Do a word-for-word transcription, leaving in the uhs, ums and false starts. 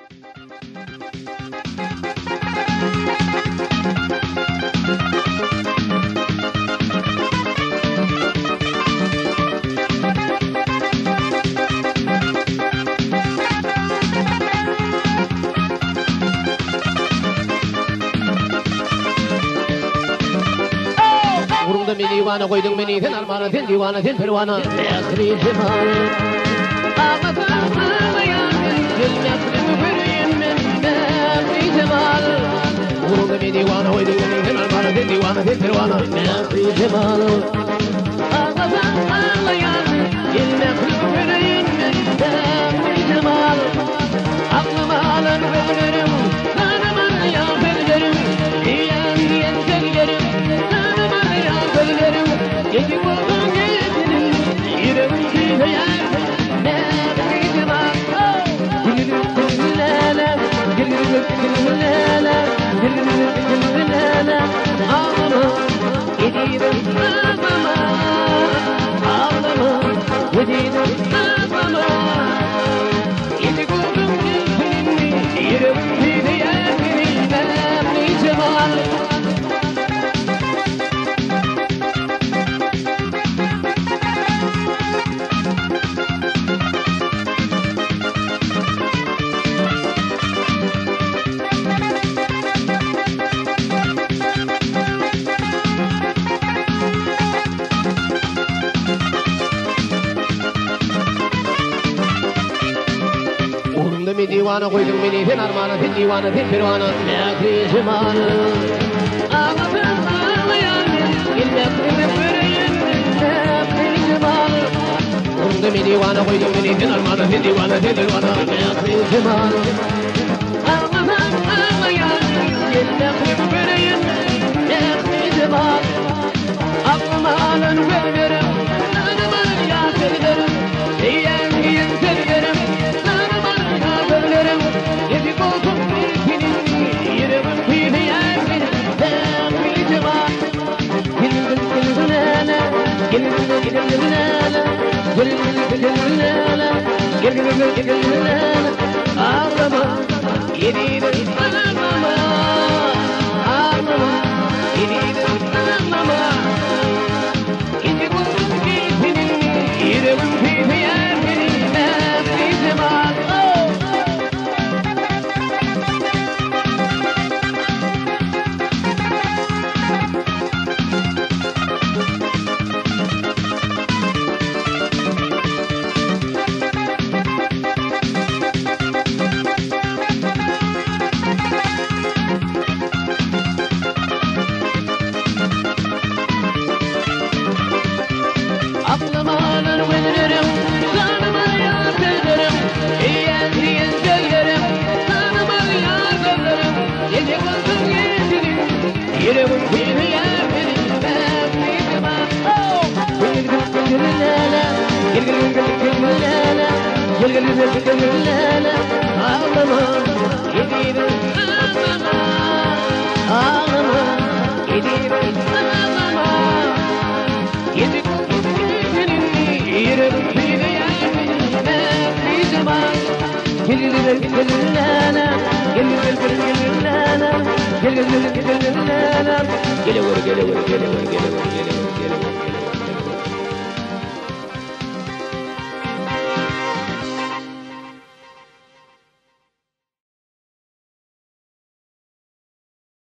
Beni divana koydun beni sen armağana sen divana sen pervana Mehri cemal Ağlatan ağlayan Gülmekli mübüreyim ben Mehri cemal Vuruldu beni divana koydun beni sen armağana sen divana sen pervana Mehri cemal Ağlatan ağlayan Gülmekli mübüreyim ben Mehri cemal Aklıma alır veririm Tanıman ya veririm Diyen diyen söylerim Gece buldum gecenin yüreğim tüyler Mehri cemal Gülülük gülüleler Gülülük gülüleler Gülülük gülüleler Ağlama gidiyorum ağlama Ağlama gidiyorum ağlama Gece buldum gecenin yüreğim tüyler Mehri cemal Beni divana koydun beni sen armağana sen divana sen pervana Mehri cemal Ağlatan ağlayan Gülmekli mübüreyim Mehri cemal Vuruldu beni divana koydun beni sen armağana sen divana sen pervana Mehri cemal Ağlatan ağlayan Gülmekli mübüreyim Mehri cemal Aklıma alın veririm Tanıman ya söylerim Diyen diyen söylerim Gece buldum birikinin yüreğim tüyleyen Mehri cemal Gülülük gülülüleler Gülülük gülülüleler Gülülük gülülüleler Gülülük gülülüleler Ağlama gidiyorum ağlama Ağlama gidiyorum ağlama Gece buldum birikinin yüreğim tüyleyen Mehri cemal Aklıma alır veririm Tanıman ya söylerim Diyen diyen söylerim Tanıman ya söylerim Gece buldum gecenin yüreğim tüyleyen Mehri cemal Gülülük gülüleler Gülülük gülüleler Gülülük gülüleler Ağlama gidiyorum ağlama Ağlama gidiyorum ağlama Gece buldum yüreğim tüyleyen Mehri cemal Gülülük gülüleler Gülülük gülüleler Gülülük gülüleler Gele vur gele vur gele vur gele vur gele vur gele vur